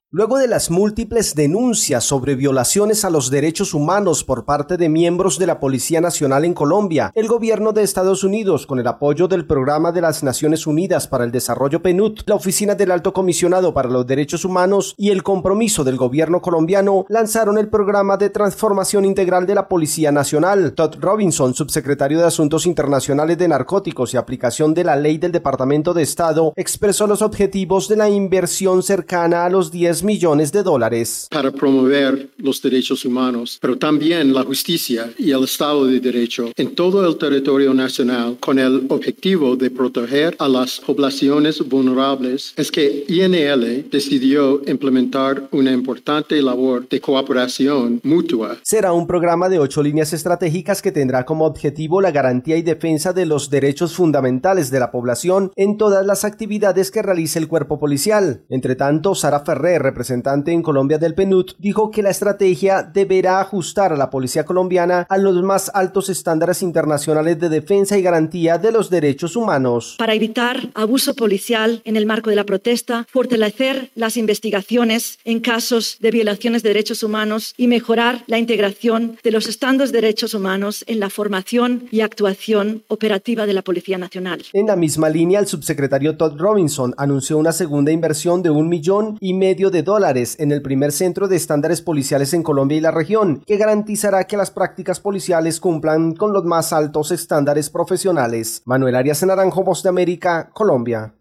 Luego de las múltiples denuncias sobre violaciones a los derechos humanos por parte de miembros de la Policía Nacional en Colombia, el gobierno de Estados Unidos, con el apoyo del Programa de las Naciones Unidas para el Desarrollo PNUD, la Oficina del Alto Comisionado para los Derechos Humanos y el compromiso del gobierno colombiano, lanzaron el Programa de Transformación Integral de la Policía Nacional. Todd Robinson, subsecretario de Asuntos Internacionales de Narcóticos y Aplicación de la Ley del Departamento de Estado, expresó los objetivos de la inversión cercana a los $10 millones. Para promover los derechos humanos, pero también la justicia y el Estado de Derecho en todo el territorio nacional, con el objetivo de proteger a las poblaciones vulnerables, es que INL decidió implementar una importante labor de cooperación mutua. Será un programa de 8 líneas estratégicas que tendrá como objetivo la garantía y defensa de los derechos fundamentales de la población en todas las actividades que realice el cuerpo policial. Entre tanto, Sara Ferrer, representante en Colombia del PNUD, dijo que la estrategia deberá ajustar a la policía colombiana a los más altos estándares internacionales de defensa y garantía de los derechos humanos. Para evitar abuso policial en el marco de la protesta, fortalecer las investigaciones en casos de violaciones de derechos humanos y mejorar la integración de los estándares de derechos humanos en la formación y actuación operativa de la Policía Nacional. En la misma línea, el subsecretario Todd Robinson anunció una segunda inversión de $1,5 millones en el primer centro de estándares policiales en Colombia y la región, que garantizará que las prácticas policiales cumplan con los más altos estándares profesionales. Manuel Arias Naranjo, Voz de América, Colombia.